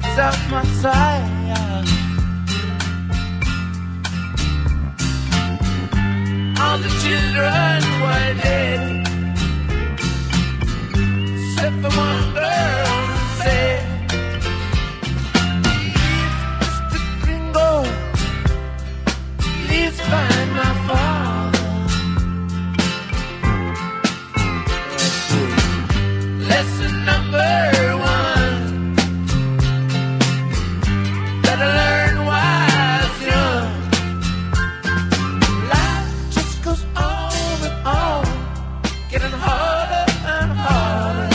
streets of Messiah. All the children were dead, except for one girl who said, "Please, Mr. Gringo, please find my father." Lesson number one, better learn wise young. Life just goes on and on, getting harder and harder.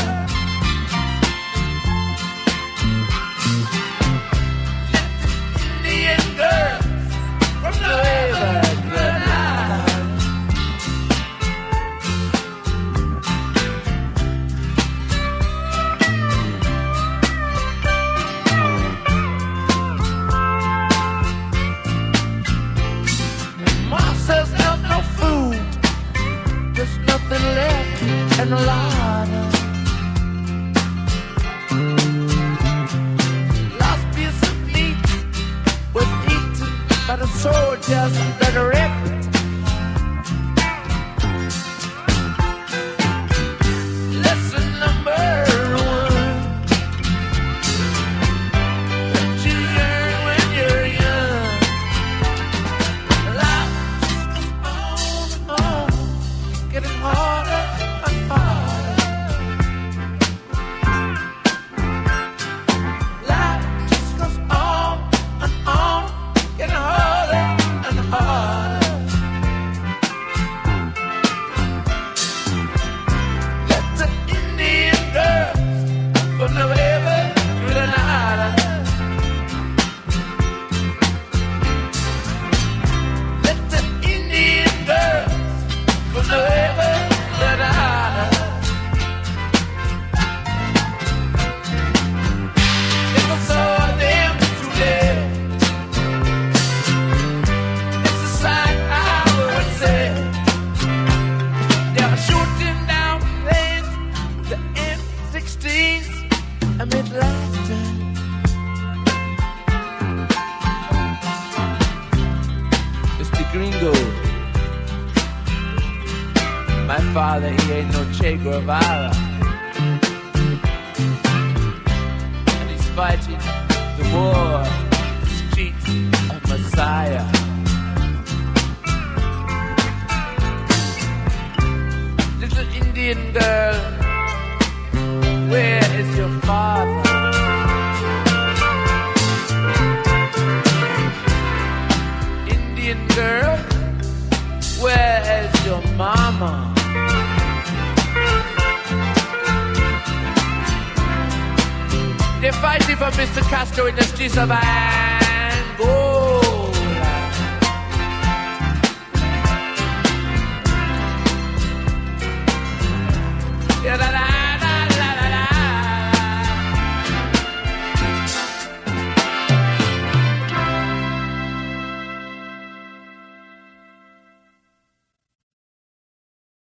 Indian girls from Nueva Granada. Ma says there's no food, there's nothing left in the larder. Last piece of meat was eaten by the soldiers that wrecked. Lesson number one, what you learn when you're young. Life just goes on and on, getting harder and harder. Life just goes on and on, getting harder and harder. Let the Indian girls from Nueva Granada. Let the Indian girls from Nueva Granada. If I saw them today, it's a sight I would say. They are shooting down planes, the M16s, amid laughter. Mr. Gringo, my father, he ain't no Che Guevara. And he's fighting the war, the streets of Messiah. Little Indian girl, where is your father? Indian girl, where is your mama? They're fighting for Mr. Castro in the streets of Havana.